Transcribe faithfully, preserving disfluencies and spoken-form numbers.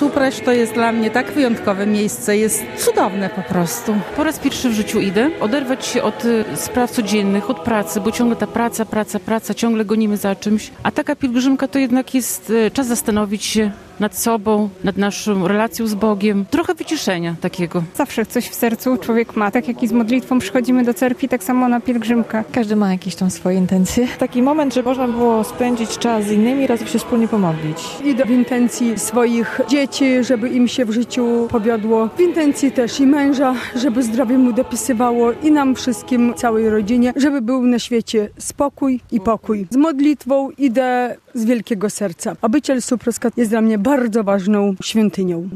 Supraś to jest dla mnie tak wyjątkowe miejsce, jest cudowne po prostu. Po raz pierwszy w życiu idę, oderwać się od y, spraw codziennych, od pracy, bo ciągle ta praca, praca, praca, ciągle gonimy za czymś. A taka pielgrzymka to jednak jest y, czas zastanowić się nad sobą, nad naszą relacją z Bogiem. Trochę wyciszenia takiego. Zawsze coś w sercu człowiek ma. Tak jak i z modlitwą przychodzimy do cerkwi, tak samo na pielgrzymkę. Każdy ma jakieś tam swoje intencje. Taki moment, że można było spędzić czas z innymi, razem się wspólnie pomodlić. Idę w intencji swoich dzieci, żeby im się w życiu powiodło. W intencji też i męża, żeby zdrowie mu dopisywało i nam wszystkim, całej rodzinie, żeby był na świecie spokój i pokój. Z modlitwą idę z wielkiego serca. Obyciel Suprowska jest dla mnie bardzo ważną świątynią.